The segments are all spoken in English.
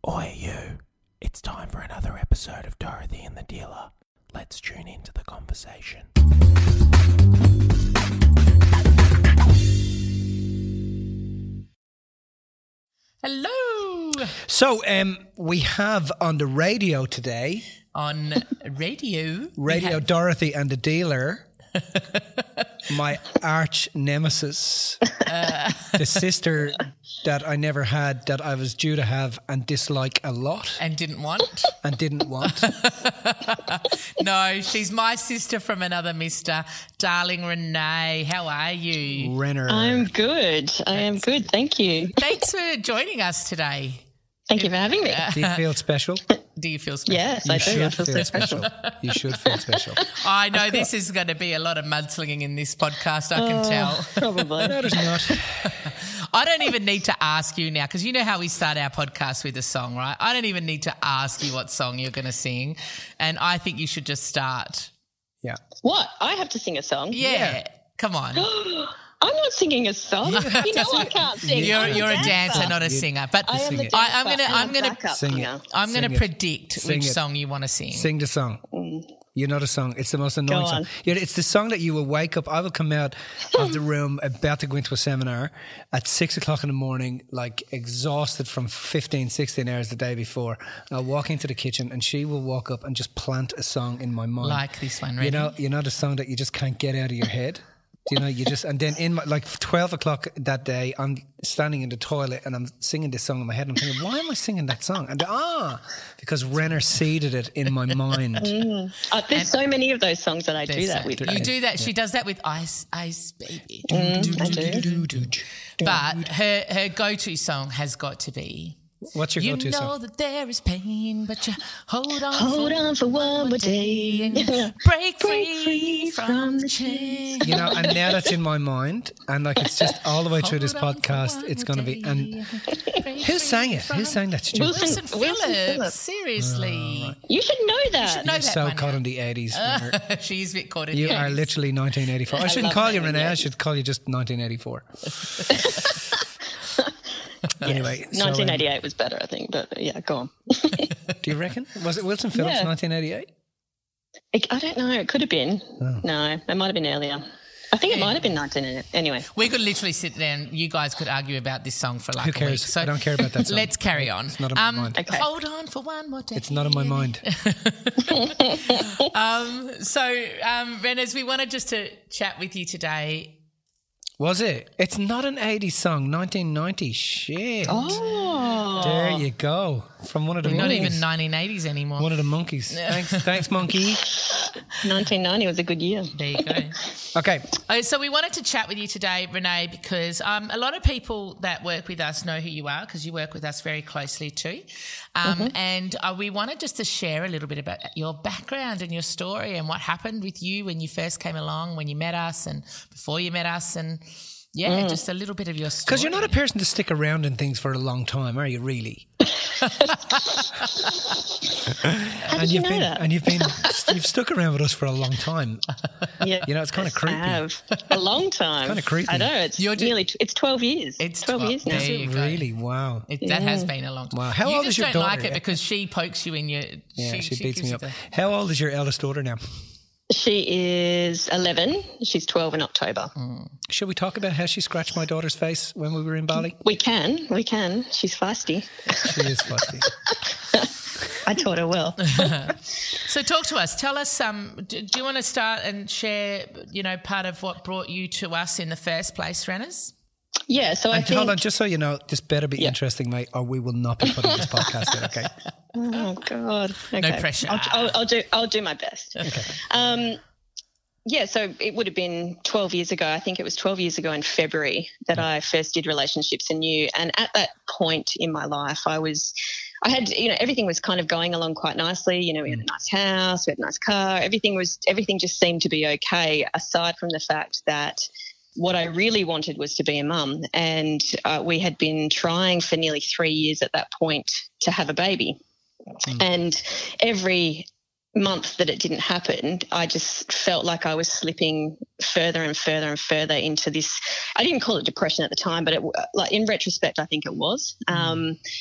Oi, you. It's time for another episode of Dorothy and the Dealer. Let's tune into the conversation. Hello. So, we have on the radio today... On radio? Radio Dorothy and the Dealer... my arch nemesis, the sister that I never had, that I was due to have and dislike a lot. And didn't want? And didn't want. No, she's my sister from another mister. Darling Renee, how are you? Renner. I'm good. I am good. Thank you. Thanks for joining us today. Thank you for having me. Do you feel special? Do you feel special? Yes, I do. I feel so special. You should feel special. I know this is going to be a lot of mudslinging in this podcast, I can tell. Probably. No, there's not. I don't even need to ask you now, because you know how we start our podcast with a song, right? I don't even need to ask you what song you're going to sing, and I think you should just start. Yeah. What? I have to sing a song? Yeah. Come on. I'm not singing a song. You know I can't sing. You're a dancer, not a singer. But I am the dancer. I'm gonna Sing it. I'm going to predict Sing which it. song you want to sing. Sing the song. You know the song. It's the most annoying Go song. on. Yeah, it's the song that you will wake up. I will come out of the room about to go into a seminar at 6 o'clock in the morning, like exhausted from 15, 16 hours the day before. And I'll walk into the kitchen and she will walk up and just plant a song in my mind. Like this one, ready? You know the song that you just can't get out of your head? You know, and then in my, like 12 o'clock that day, I'm standing in the toilet and I'm singing this song in my head. I'm thinking, why am I singing that song? And because Renner seeded it in my mind. There's so many of those songs that I do that with. You do that. She does that with Ice Baby. I do. But her go-to song has got to be. What's your go-to You know song? that there is pain, but you hold on. Hold on for one more day. and you break free from the chain. You know, and now that's in my mind, and like it's just all the way through this Hold on for podcast, one it's more going to be. day. And who sang it? Who sang that? Stu? Wilson Phillips. Phillips. Seriously. You should know that. know You're that so one caught now. in the 80s. Renner. She's a bit caught in You the are 80s. literally 1984. I shouldn't love call you 1980s. Renee. I should call you just 1984. Anyway, so, 1988 was better, I think. But yeah, go on. do you reckon? Was it Wilson Phillips, Yeah. 1988? I don't know. It could have been. No, it might have been earlier. I think it might have been 1988. Anyway. We could literally sit down. You guys could argue about this song for like Who a cares? week. So I don't care about that song. Let's carry on. It's not in my mind. Okay. Hold on for one more day. It's not in my mind. Renez, we wanted just to chat with you today. Was it? It's not an 80s song. 1990. Shit. Oh. There you go. From one of the Not monkeys. even 1980s anymore. One of the monkeys. Thanks, monkey. 1990 was a good year. There you go. Okay. So we wanted to chat with you today, Renee, because a lot of people that work with us know who you are because you work with us very closely too. And we wanted just to share a little bit about your background and your story and what happened with you when you first came along, when you met us and before you met us and, just a little bit of your story. Because you're not a person to stick around in things for a long time, are you really? How did you know that? And you've stuck around with us for a long time. Yeah, You know, it's kind of creepy. I have a long time. Kinda creepy. I know. It's it's 12 years. It's 12 years now. There you go. Really? Wow. That has been a long time. Wow. How you old just is your don't like daughter? it because she pokes you in your... Yeah, she beats gives me you up. the- How old is your eldest daughter now? She is 11. She's 12 in October. Should we talk about how she scratched my daughter's face when we were in Bali? We can. She's feisty. She is fussy. I taught her well. So talk to us. Tell us, do you want to start and share, part of what brought you to us in the first place, Renners? Yeah, so I And think... hold on, just so you know, this better be interesting, mate, or we will not be putting this podcast in, okay? Oh, God. Okay. No pressure. I'll do my best. Okay. So it would have been 12 years ago. I think it was 12 years ago in February that I first did relationships and knew. And at that point in my life, I had, everything was kind of going along quite nicely. We had a nice house, we had a nice car. Everything just seemed to be okay, aside from the fact that what I really wanted was to be a mum. And we had been trying for nearly 3 years at that point to have a baby. And every month that it didn't happen, I just felt like I was slipping further and further and further into this. I didn't call it depression at the time, but in retrospect, I think it was.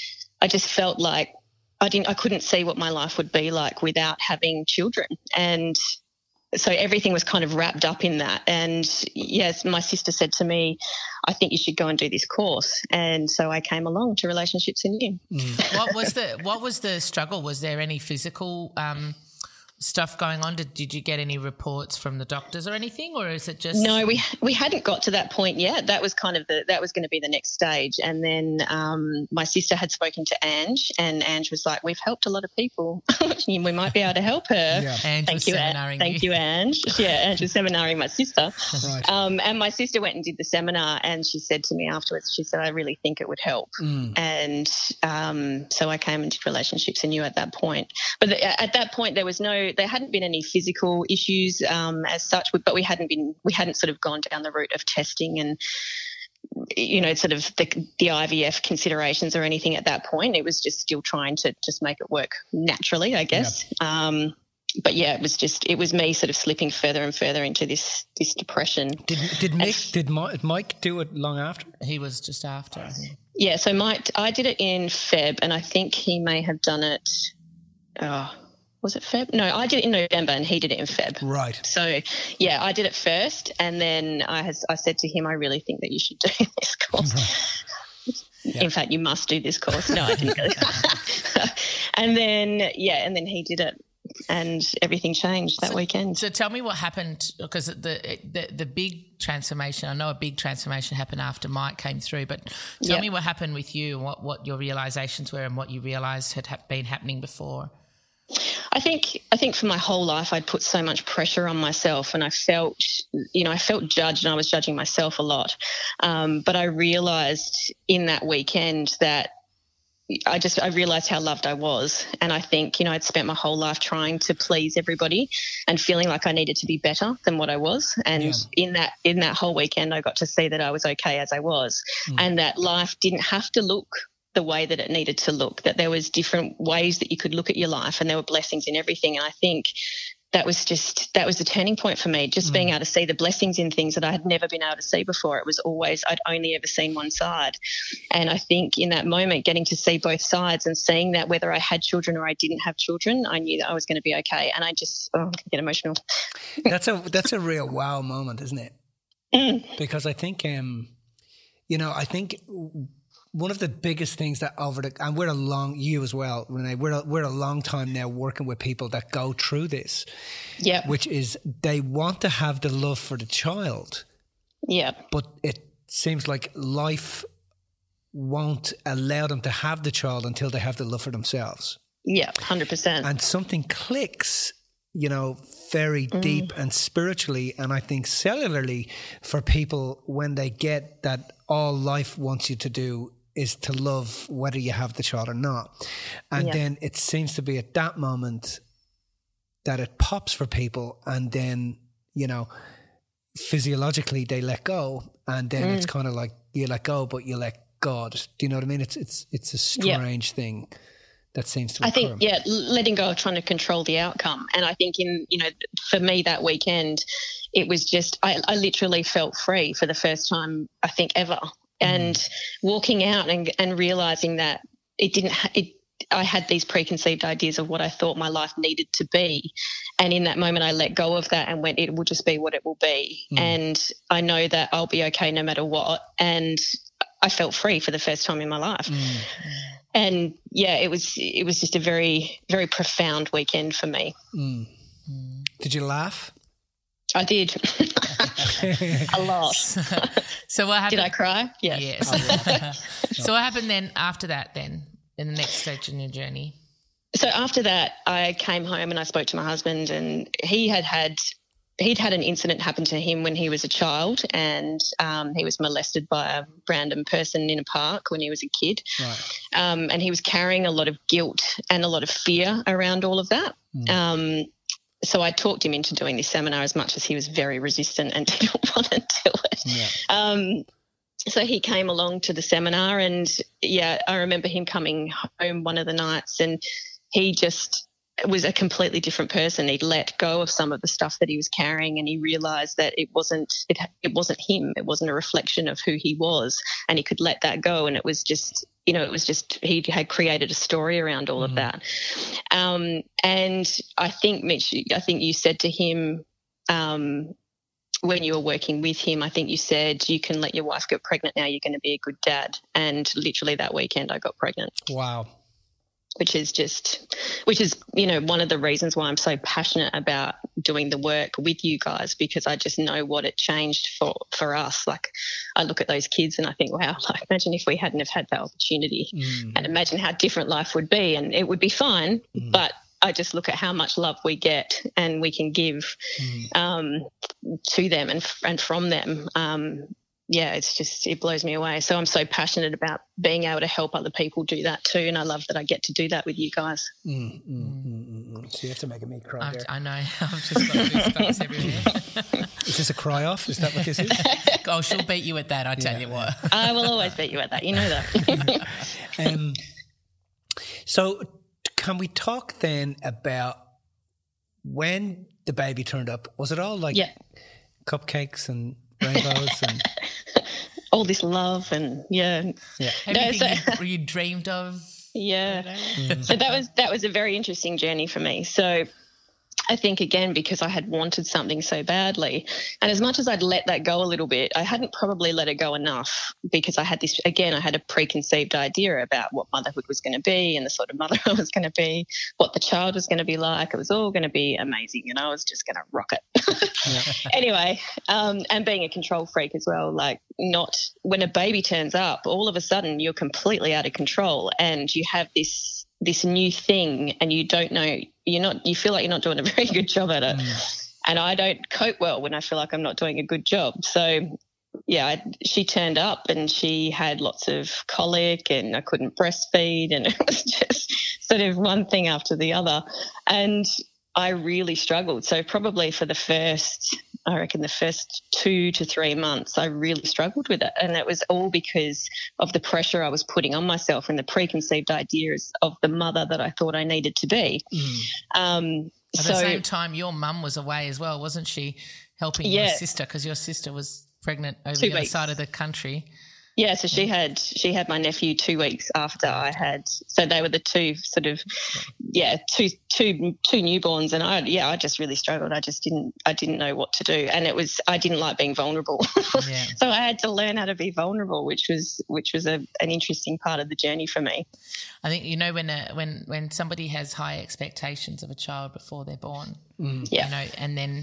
I just felt like I couldn't see what my life would be like without having children. And so everything was kind of wrapped up in that. And yes, my sister said to me, I think you should go and do this course. And so I came along to Relationships in You. What was the struggle? Was there any physical stuff going on? Did you get any reports from the doctors or anything, or is it just? No, we hadn't got to that point yet. That was kind of that was going to be the next stage. And then my sister had spoken to Ange, and Ange was like, "We've helped a lot of people. We might be able to help her." Yeah. Ange was seminaring Thank you, Ange. Yeah, Ange was seminaring my sister. Right. And my sister went and did the seminar, and she said to me afterwards, she said, "I really think it would help." And so I came and did Relationships in You at that point. But at that point, there hadn't been any physical issues as such, but we hadn't sort of gone down the route of testing and, you know, sort of the IVF considerations or anything at that point. It was just still trying to just make it work naturally, I guess. Yep. But yeah, it was me sort of slipping further and further into this depression. Did Mike do it long after? He was just after, I think. Yeah, so I did it in Feb, and I think he may have done it. Was it Feb? No, I did it in November and he did it in Feb. Right. So, yeah, I did it first, and then I said to him, I really think that you should do this course. Right. Yeah. In fact, you must do this course. No, I didn't. And then he did it, and everything changed that weekend. So tell me what happened, because the big transformation, I know a big transformation happened after Mike came through, but tell me what happened with you and what your realizations were and what you realised had been happening before. I think for my whole life I'd put so much pressure on myself, and I felt judged, and I was judging myself a lot. But I realised in that weekend that I realised how loved I was, and I think, you know, I'd spent my whole life trying to please everybody and feeling like I needed to be better than what I was. And in that whole weekend, I got to see that I was okay as I was, and that life didn't have to look the way that it needed to look, that there was different ways that you could look at your life, and there were blessings in everything. And I think that was the turning point for me, just being able to see the blessings in things that I had never been able to see before. It was always, I'd only ever seen one side. And I think in that moment, getting to see both sides and seeing that whether I had children or I didn't have children, I knew that I was going to be okay. And I just, I get emotional. That's a real wow moment, isn't it? Because I think, I think one of the biggest things that and you as well, Renee, we're a long time now working with people that go through this. Yeah. Which is they want to have the love for the child. Yeah. But it seems like life won't allow them to have the child until they have the love for themselves. Yeah, 100%. And something clicks, you know, very deep and spiritually, and I think cellularly, for people when they get that all life wants you to do is to love whether you have the child or not. And then it seems to be at that moment that it pops for people, and then, you know, physiologically they let go, and then it's kind of like you let go but you let God. Do you know what I mean? It's a strange thing that seems to occur. I think, letting go of trying to control the outcome. And I think for me that weekend, it was just, I literally felt free for the first time, I think, ever. And walking out and realising that I had these preconceived ideas of what I thought my life needed to be. And in that moment I let go of that and went, it will just be what it will be. And I know that I'll be okay no matter what. And I felt free for the first time in my life. And it was just a very, very profound weekend for me. Did you laugh? I did. A lot. So what happened? Did I cry? Yeah. Yes. So what happened then after that then, in the next stage in your journey? So after that, I came home and I spoke to my husband, and he'd had an incident happen to him when he was a child, and he was molested by a random person in a park when he was a kid. Right. And he was carrying a lot of guilt and a lot of fear around all of that. So I talked him into doing this seminar, as much as he was very resistant and didn't want to do it. Yeah. So he came along to the seminar, and I remember him coming home one of the nights, and he just was a completely different person. He'd let go of some of the stuff that he was carrying, and he realised that it wasn't him. It wasn't a reflection of who he was, and he could let that go. And it was just, it was just he had created a story around all of that. And I think, Mitch, you said to him when you were working with him, I think you said, you can let your wife get pregnant now, you're going to be a good dad. And literally that weekend I got pregnant. Wow. Which is one of the reasons why I'm so passionate about doing the work with you guys, because I just know what it changed for us. Like, I look at those kids and I think, wow, like, imagine if we hadn't have had that opportunity, and imagine how different life would be, and it would be fine. But I just look at how much love we get and we can give to them and from them. It blows me away. So I'm so passionate about being able to help other people do that too, and I love that I get to do that with you guys. So you have to make me cry there. I know. I've just got goosebumps everywhere. Is this a cry-off? Is that what this is? Oh, she'll beat you at that, I tell you what. I will always beat you at that. You know that. So can we talk then about when the baby turned up? Was it all like cupcakes and rainbows and all this love and everything you dreamed of? So that was a very interesting journey for me. So I think, again, because I had wanted something so badly, and as much as I'd let that go a little bit, I hadn't probably let it go enough, because I had a preconceived idea about what motherhood was going to be and the sort of mother I was going to be, what the child was going to be like. It was all going to be amazing, and I was just going to rock it. Anyway, and being a control freak as well, like, not when a baby turns up, all of a sudden you're completely out of control and you have this new thing, and you don't know, you feel like you're not doing a very good job at it. And I don't cope well when I feel like I'm not doing a good job. So she turned up and she had lots of colic and I couldn't breastfeed, and it was just sort of one thing after the other. And I really struggled. So probably for the first 2 to 3 months, I really struggled with it. And it was all because of the pressure I was putting on myself and the preconceived ideas of the mother that I thought I needed to be. At the same time, your mum was away as well, wasn't she, helping your sister, because your sister was pregnant over the other side of the country. Yeah, so she had my nephew 2 weeks after I had. So they were the two sort of, two newborns, and I just really struggled. I didn't know what to do, and I didn't like being vulnerable. So I had to learn how to be vulnerable, which was an interesting part of the journey for me. I think when somebody has high expectations of a child before they're born, and then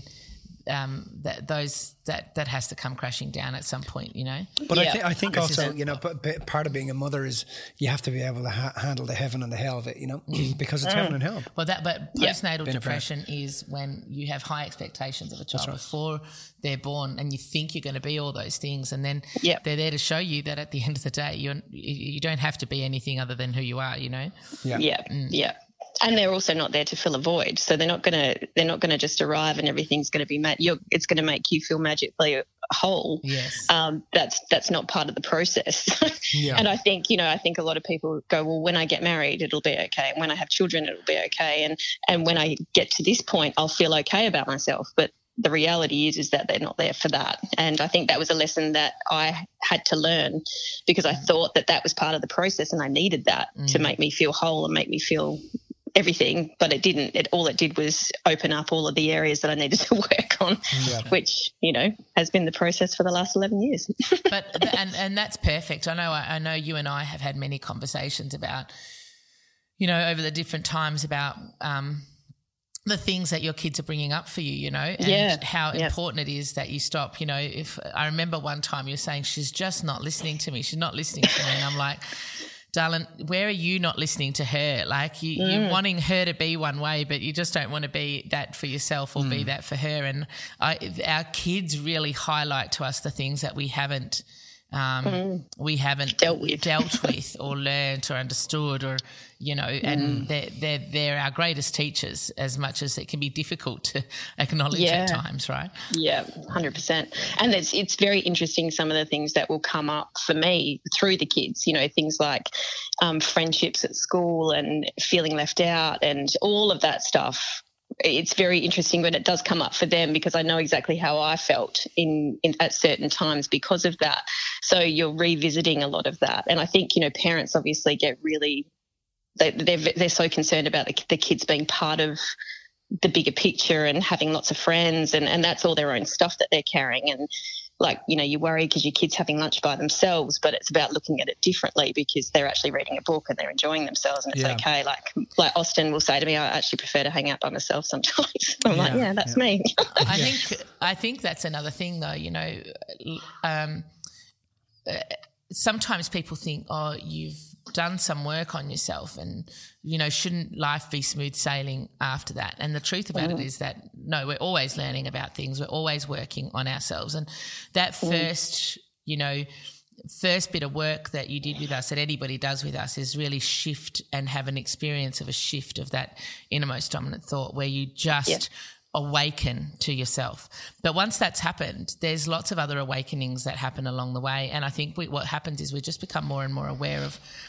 that has to come crashing down at some point, But I think also, but part of being a mother is you have to be able to handle the heaven and the hell of it, because it's heaven and hell. But postnatal depression is when you have high expectations of a child before they're born, and you think you're going to be all those things, and then they're there to show you that at the end of the day, you don't have to be anything other than who you are, And they're also not there to fill a void, so they're not gonna just arrive and everything's gonna be it's gonna make you feel magically whole. Yes, that's not part of the process. And I think a lot of people go, well, when I get married, it'll be okay, and when I have children, it'll be okay, and when I get to this point, I'll feel okay about myself. But the reality is that they're not there for that. And I think that was a lesson that I had to learn, because I thought that was part of the process, and I needed that to make me feel whole and make me feel everything, but it didn't. All it did was open up all of the areas that I needed to work on, which has been the process for the last 11 years. and that's perfect. I know you and I have had many conversations about, over the different times about the things that your kids are bringing up for you, and how important it is that you stop. If I remember one time you were saying, she's just not listening to me. She's not listening to me, and I'm like, darling, where are you not listening to her? Like you're wanting her to be one way, but you just don't want to be that for yourself or be that for her. And our kids really highlight to us the things that we haven't dealt with or learnt or understood, or and they're our greatest teachers, as much as it can be difficult to acknowledge at times, right? 100%. And it's very interesting, some of the things that will come up for me through the kids, things like friendships at school and feeling left out and all of that stuff it's very interesting when it does come up for them, because I know exactly how I felt in at certain times because of that. So you're revisiting a lot of that. And I think, parents obviously get really, they're so concerned about the kids being part of the bigger picture and having lots of friends, and that's all their own stuff that they're carrying. And you worry because your kid's having lunch by themselves, but it's about looking at it differently because they're actually reading a book and they're enjoying themselves, and it's okay. Like Austin will say to me, I actually prefer to hang out by myself sometimes. I'm like, that's me. I think that's another thing though, sometimes people think, oh, you've done some work on yourself and, shouldn't life be smooth sailing after that? And the truth about it is that, no, we're always learning about things. We're always working on ourselves. And that first bit of work that you did with us, that anybody does with us, is really shift and have an experience of a shift of that innermost dominant thought where you just awaken to yourself. But once that's happened, there's lots of other awakenings that happen along the way. And I think what happens is we just become more and more aware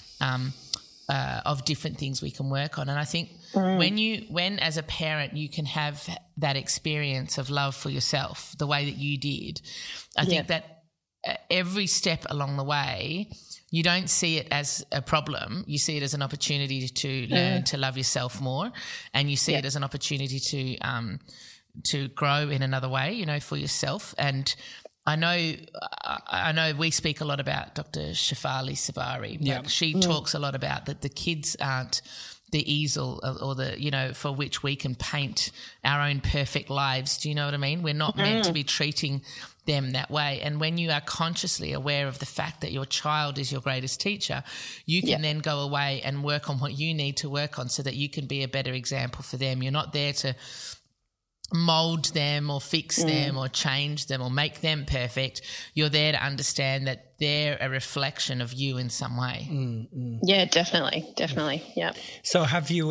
of different things we can work on. And I think when as a parent you can have that experience of love for yourself the way that you did, I think that every step along the way, you don't see it as a problem. You see it as an opportunity to learn to love yourself more, and you see it as an opportunity to grow in another way, for yourself. And I know we speak a lot about Dr. Shefali Sabari, but she talks a lot about that the kids aren't the easel or the, for which we can paint our own perfect lives. Do you know what I mean? We're not meant to be treating them that way. And when you are consciously aware of the fact that your child is your greatest teacher, you can then go away and work on what you need to work on so that you can be a better example for them. You're not there to mold them or fix them or change them or make them perfect. You're there to understand that they're a reflection of you in some way. Yeah, definitely. Yeah. So have you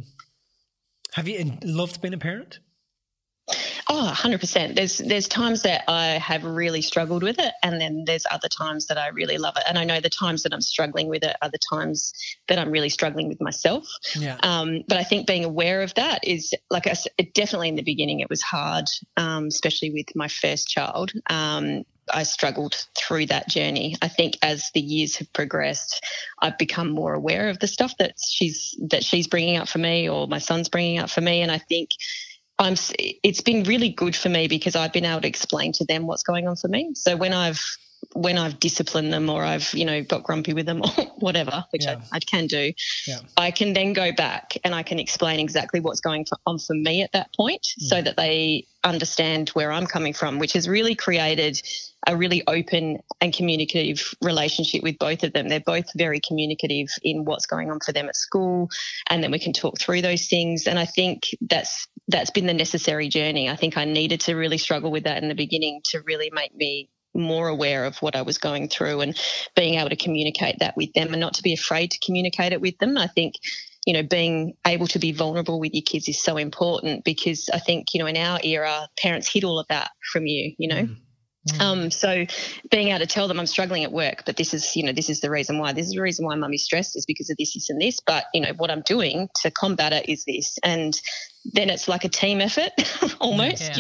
loved being a parent? Oh, 100%. There's times that I have really struggled with it, and then there's other times that I really love it. And I know the times that I'm struggling with it are the times that I'm really struggling with myself. Yeah. But I think being aware of that is, like I said, definitely in the beginning it was hard, especially with my first child. I struggled through that journey. I think as the years have progressed, I've become more aware of the stuff that she's bringing up for me, or my son's bringing up for me, and I think it's been really good for me because I've been able to explain to them what's going on for me. So when I've disciplined them, or I've, got grumpy with them or whatever, which I can do, I can then go back and I can explain exactly what's going on for me at that point so that they understand where I'm coming from, which has really created a really open and communicative relationship with both of them. They're both very communicative in what's going on for them at school, and then we can talk through those things. And I think that's been the necessary journey. I think I needed to really struggle with that in the beginning to really make me more aware of what I was going through and being able to communicate that with them and not to be afraid to communicate it with them. I think, being able to be vulnerable with your kids is so important because I think, in our era, parents hid all of that from you, So being able to tell them I'm struggling at work, but this is the reason why. This is the reason why Mummy's stressed is because of this, this and this. But, what I'm doing to combat it is this. And then it's like a team effort almost,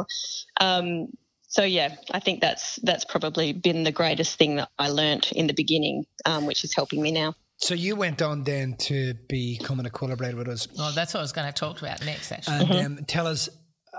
So, I think that's probably been the greatest thing that I learnt in the beginning, which is helping me now. So you went on then to becoming a collaborator with us. Well, that's what I was going to talk about next, actually. And tell us,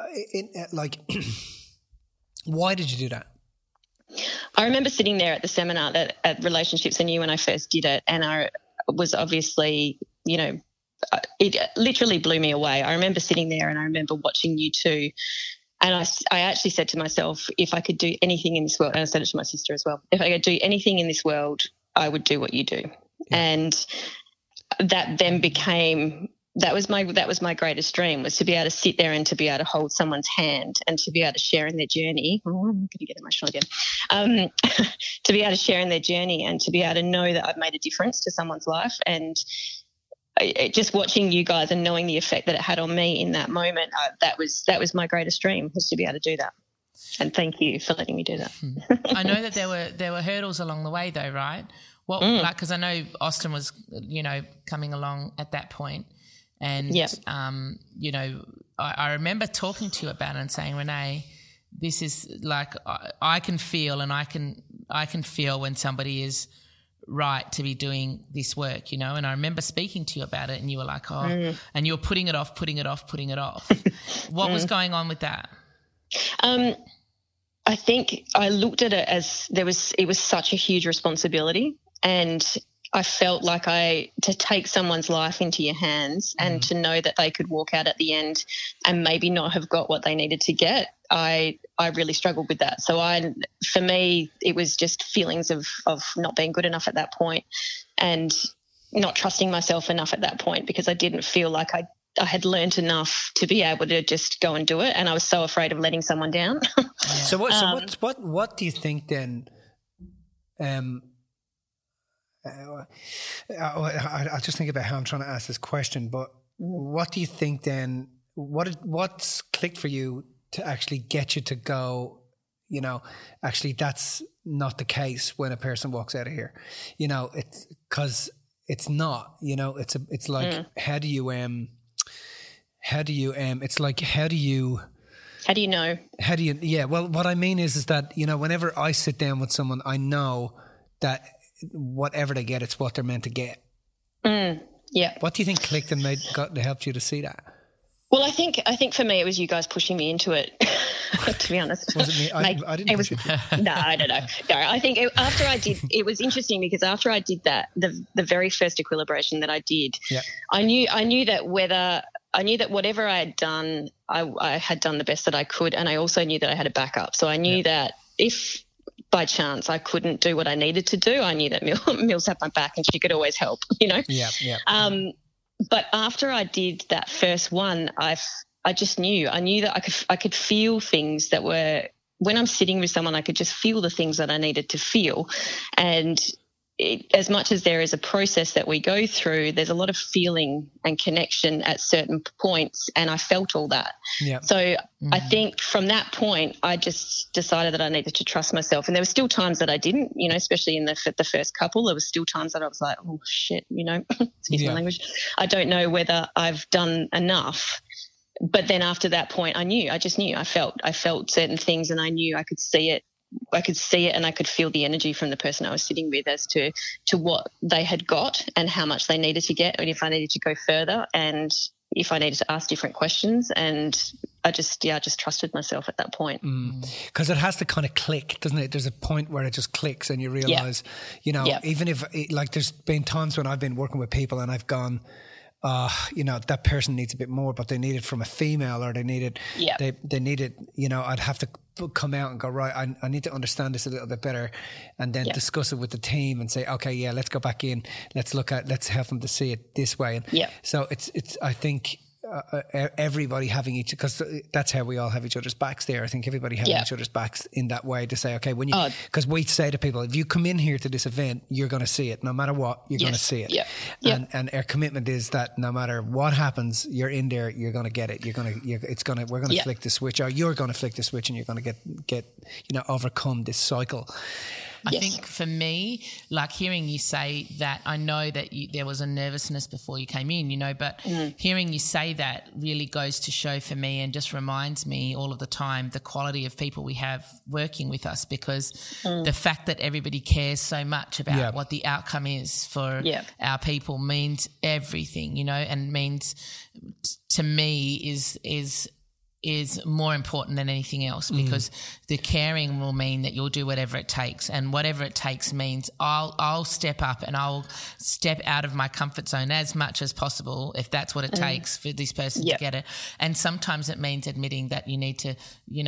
why did you do that? I remember sitting there at the seminar at Relationships and You when I first did it, and I was obviously, it literally blew me away. I remember sitting there and I remember watching you two. And I actually said to myself, if I could do anything in this world, and I said it to my sister as well, if I could do anything in this world, I would do what you do. Yeah. And that then became, that was my greatest dream, was to be able to sit there and to be able to hold someone's hand and to be able to share in their journey. Oh, I'm going to get emotional again. To be able to share in their journey and to be able to know that I've made a difference to someone's life. And just watching you guys and knowing the effect that it had on me in that moment, that was my greatest dream, was to be able to do that. And thank you for letting me do that. I know that there were hurdles along the way, though, right? Because I know Austin was, coming along at that point, and I remember talking to you about it and saying, Renee, this is like I can feel, and I can feel when somebody is right to be doing this work, And I remember speaking to you about it, and you were like, and you were putting it off. What was going on with that? I think I looked at it as it was such a huge responsibility, and I felt like to take someone's life into your hands and to know that they could walk out at the end and maybe not have got what they needed to get. I really struggled with that. So for me, it was just feelings of not being good enough at that point and not trusting myself enough at that point, because I didn't feel like I had learned enough to be able to just go and do it. And I was so afraid of letting someone down. So what do you think then? I just think about how I'm trying to ask this question, but what do you think then? What's clicked for you to actually get you to go, actually that's not the case when a person walks out of here, it's because it's not, it's like, how do you know? Yeah. Well, what I mean is that, whenever I sit down with someone, I know that whatever they get, it's what they're meant to get. Yeah. What do you think clicked and helped you to see that? Well, I think for me, it was you guys pushing me into it. To be honest, was it me? I didn't push it. No, no. I think after I did, it was interesting because after I did that, the very first equilibration that I did, I knew that whatever I had done, I had done the best that I could, and I also knew that I had a backup. So I knew that if by chance I couldn't do what I needed to do, I knew that Mills had my back and she could always help. Yeah. But after I did that first one, I just knew. I knew that I could feel things that were, when I'm sitting with someone, I could just feel the things that I needed to feel. And as much as there is a process that we go through, there's a lot of feeling and connection at certain points, and I felt all that. Yeah. So I think from that point, I just decided that I needed to trust myself. And there were still times that I didn't, especially in the first couple, there were still times that I was like, oh shit, excuse my language. I don't know whether I've done enough. But then after that point, I just knew. I felt certain things, and I knew I could see it. And I could feel the energy from the person I was sitting with as to what they had got and how much they needed to get, and if I needed to go further and if I needed to ask different questions. And I just trusted myself at that point. Because it has to kind of click, doesn't it? There's a point where it just clicks and you realise, even if there's been times when I've been working with people and I've gone, that person needs a bit more, but they need it from a female, or they need it, they need it, I'd have to come out and go, right, I need to understand this a little bit better, and then discuss it with the team and say, okay, let's go back in, let's help them to see it this way. And so it's I think everybody having each, because that's how we all have each other's backs there. I think everybody having each other's backs in that way to say, okay, because we say to people, if you come in here to this event, you're going to see it. No matter what, you're going to see it. And our commitment is that no matter what happens, you're in there, you're going to get it. We're going to flick the switch, or you're going to flick the switch, and you're going to get overcome this cycle. I think for me, like hearing you say that, I know that there was a nervousness before you came in, but hearing you say that really goes to show for me, and just reminds me all of the time the quality of people we have working with us, because the fact that everybody cares so much about what the outcome is for our people means everything, and means to me is more important than anything else, because the caring will mean that you'll do whatever it takes, and whatever it takes means I'll step up and I'll step out of my comfort zone as much as possible if that's what it takes for this person to get it. And sometimes it means admitting that you need to,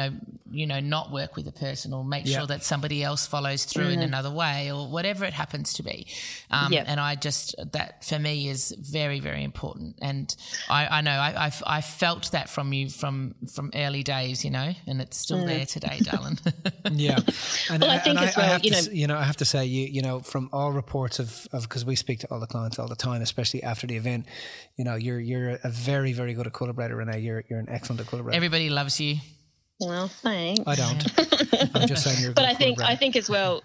not work with a person, or make sure that somebody else follows through in another way, or whatever it happens to be. And that for me is very, very important. And I know I felt that from you from early days, and it's still there today, darling. And I think as well, I have to say, from all reports of because we speak to all the clients all the time, especially after the event, you're a very, very good equilibrator, Renee. You're an excellent equilibrator. Everybody loves you. Well, thanks. I don't. I'm just saying you're. But I think as well,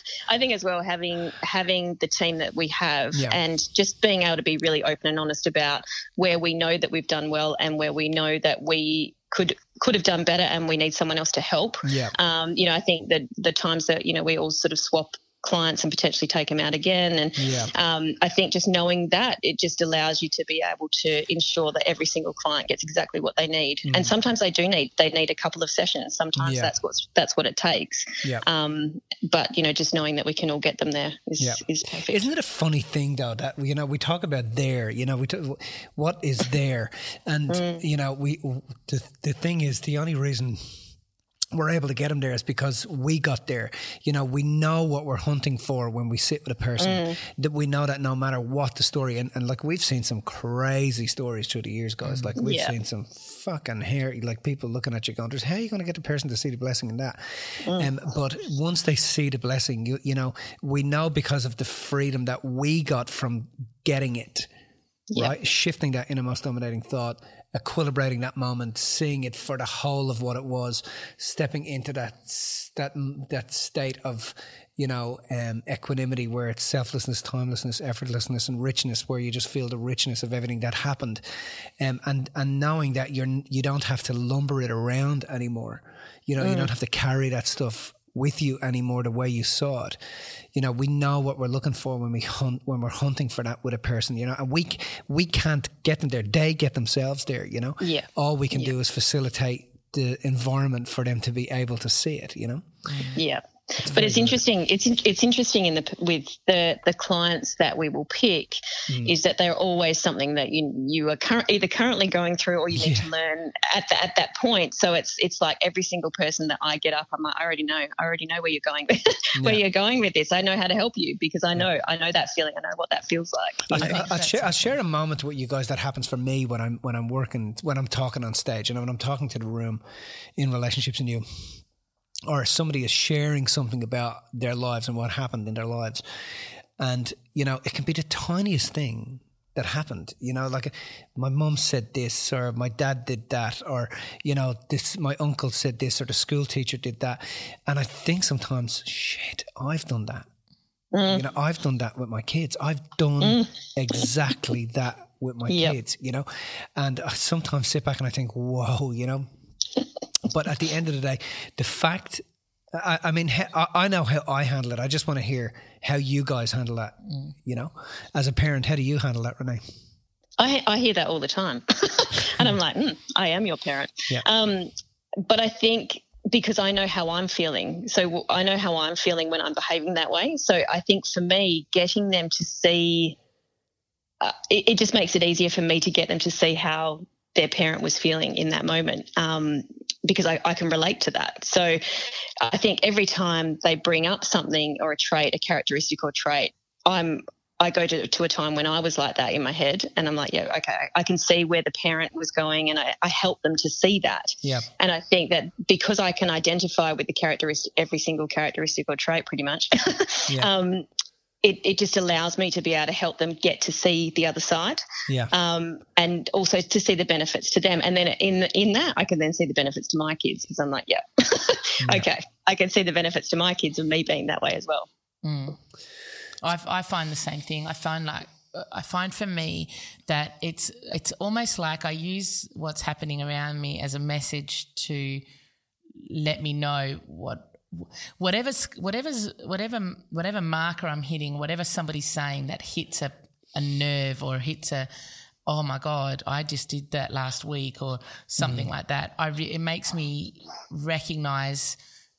having the team that we have, and just being able to be really open and honest about where we know that we've done well and where we know that we could have done better and we need someone else to help. Yeah. I think that the times that we all sort of swap clients and potentially take them out again, and I think just knowing that, it just allows you to be able to ensure that every single client gets exactly what they need. And sometimes they need a couple of sessions. Sometimes that's what it takes. But just knowing that we can all get them there is perfect. Isn't it a funny thing though that we talk about there, what is there, and the thing is, the only reason we're able to get them there is because we got there. We know what we're hunting for when we sit with a person. That we know that no matter what the story, and like we've seen some crazy stories through the years, guys. Like we've seen some fucking hairy, like people looking at you going, "How are you going to get the person to see the blessing in that?" But once they see the blessing, we know because of the freedom that we got from getting it, right? Shifting that innermost dominating thought, equilibrating that moment, seeing it for the whole of what it was, stepping into that state of equanimity, where it's selflessness, timelessness, effortlessness, and richness, where you just feel the richness of everything that happened, and knowing that you don't have to lumber it around anymore. You don't have to carry that stuff with you anymore the way you saw it. We know what we're looking for when we're hunting for that with a person, and we can't get them there. They get themselves there, All we can do is facilitate the environment for them to be able to see it, Yeah. But it's interesting. It's interesting with the clients that we will pick is that they're always something that you are either currently going through or you need to learn at that point. So it's like every single person that I get up, I'm like, I already know where you're going where you're going with this. I know how to help you because I know that feeling. I know what that feels like. I'll share a moment with you guys that happens for me when I'm talking on stage, when I'm talking to the room in relationships and you. Or somebody is sharing something about their lives and what happened in their lives. And, it can be the tiniest thing that happened. Like my mum said this, or my dad did that, or, my uncle said this, or the school teacher did that. And I think sometimes, shit, I've done that. I've done that with my kids. I've done exactly that with my kids, And I sometimes sit back and I think, whoa, But at the end of the day, the fact, I know how I handle it. I just want to hear how you guys handle that, As a parent, how do you handle that, Renee? I hear that all the time. And I'm like, I am your parent. Yeah. But I think because I know how I'm feeling. So I know how I'm feeling when I'm behaving that way. So I think for me, getting them to see, it just makes it easier for me to get them to see how their parent was feeling in that moment, because I can relate to that. So I think every time they bring up something or a trait, a characteristic or trait, I go to a time when I was like that in my head, and I'm like, yeah, okay, I can see where the parent was going, and I help them to see that. Yeah. And I think that because I can identify with the characteristic, every single characteristic or trait pretty much, it just allows me to be able to help them get to see the other side, and also to see the benefits to them. And then in that, I can then see the benefits to my kids, because I'm like, okay, I can see the benefits to my kids of me being that way as well. I find the same thing. I find for me that it's almost like I use what's happening around me as a message to let me know whatever marker I'm hitting, whatever somebody's saying that hits a nerve or hits oh my God, I just did that last week or something like that. It makes me recognise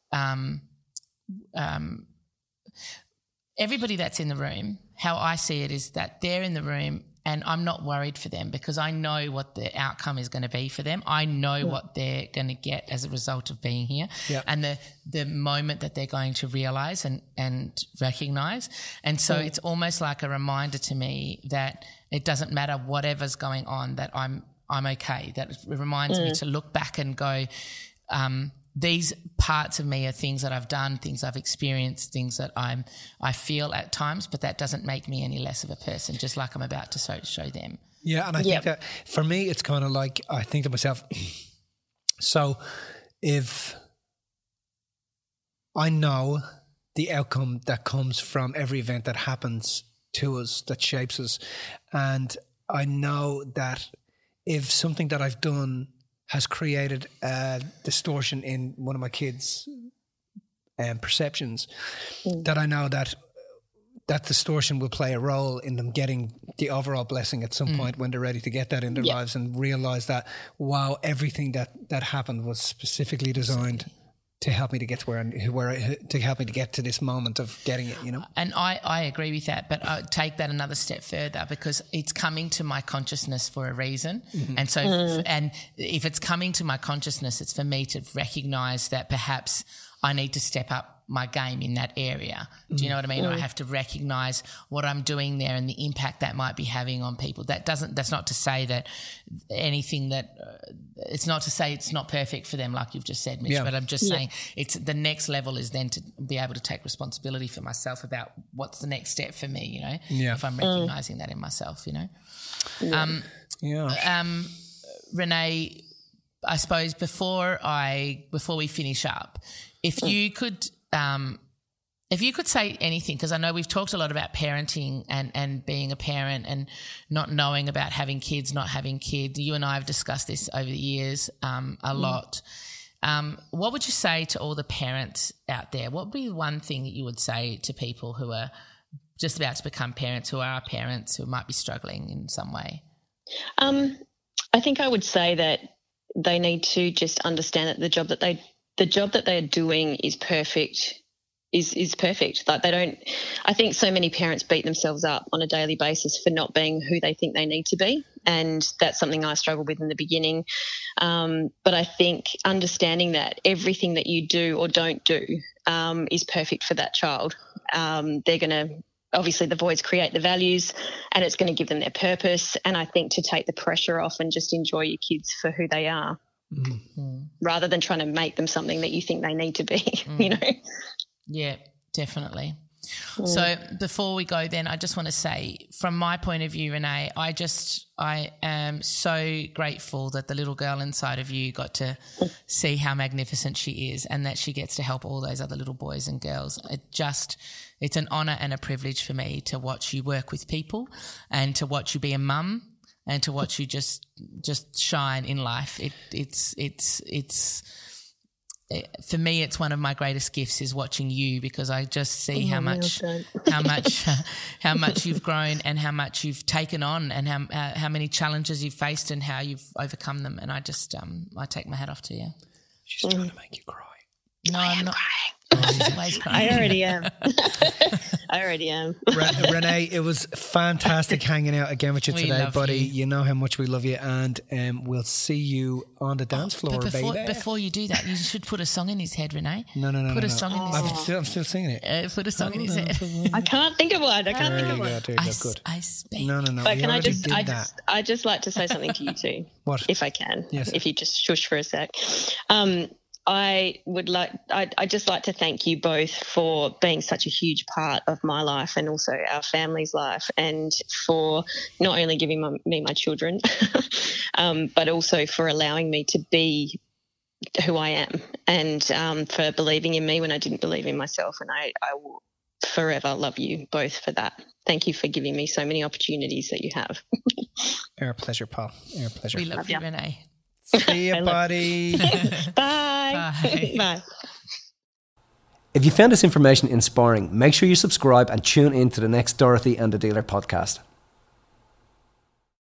everybody that's in the room. How I see it is that they're in the room and I'm not worried for them, because I know what the outcome is going to be for them. I know what they're going to get as a result of being here, and the moment that they're going to realise and recognise. And so it's almost like a reminder to me that it doesn't matter whatever's going on, that I'm okay. That it reminds me to look back and go, these parts of me are things that I've done, things I've experienced, things that I feel at times, but that doesn't make me any less of a person, just like I'm about to show them. Yeah, and I think that for me, it's kind of like, I think to myself, so if I know the outcome that comes from every event that happens to us, that shapes us, and I know that if something that I've done has created a distortion in one of my kids' perceptions, that I know that that distortion will play a role in them getting the overall blessing at some point when they're ready to get that in their lives and realize that, wow, everything that happened was specifically designed to help me to get to to help me to get to this moment of getting it, you know? And I agree with that, but I take that another step further because it's coming to my consciousness for a reason. And so, and if it's coming to my consciousness, it's for me to recognise that perhaps I need to step up my game in that area. Do you know what I mean? I have to recognise what I'm doing there and the impact that might be having on people. That's not to say that anything that it's not to say it's not perfect for them, like you've just said, Mitch, but I'm just saying it's the next level is then to be able to take responsibility for myself about what's the next step for me, you know, if I'm recognising that in myself, you know. Renee, I suppose before we finish up, if you could say anything, because I know we've talked a lot about parenting and being a parent and not knowing about having kids, not having kids. You and I have discussed this over the years a lot. What would you say to all the parents out there? What would be one thing that you would say to people who are just about to become parents, who are parents, who might be struggling in some way? I think I would say that they need to just understand that the job that they are doing is perfect. Is perfect. Like I think so many parents beat themselves up on a daily basis for not being who they think they need to be. And that's something I struggled with in the beginning. But I think understanding that everything that you do or don't do is perfect for that child. They're going to, obviously the voids create the values and it's going to give them their purpose. And I think to take the pressure off and just enjoy your kids for who they are rather than trying to make them something that you think they need to be, you know? Yeah, definitely. So before we go then, I just want to say from my point of view, Renee, I am so grateful that the little girl inside of you got to see how magnificent she is and that she gets to help all those other little boys and girls. It's an honour and a privilege for me to watch you work with people and to watch you be a mum and to watch you just shine in life. It's for me, it's one of my greatest gifts is watching you, because I just see how much you've grown and how much you've taken on and how many challenges you've faced and how you've overcome them. And I just I take my hat off to you. She's trying to make you cry. No, I'm not. Crying. I already am. Renee, it was fantastic hanging out again with you today, buddy. You know how much we love you, and we'll see you on the dance floor, baby. Before you do that, you should put a song in his head, Renee. No. Put a song in his head. I'm still singing it. Put a song in his head. I can't think of one. Good. I speak. No. But can I just like to say something to you too? What? If I can. Yes. If you just shush for a sec. I'd just like to thank you both for being such a huge part of my life and also our family's life, and for not only giving me my children, but also for allowing me to be who I am, and for believing in me when I didn't believe in myself. And I will forever love you both for that. Thank you for giving me so many opportunities that you have. Our pleasure, Paul. Our pleasure. We love you, Renee. See you, buddy. Bye. Bye. If you found this information inspiring, make sure you subscribe and tune in to the next Dorothy and the Dealer podcast.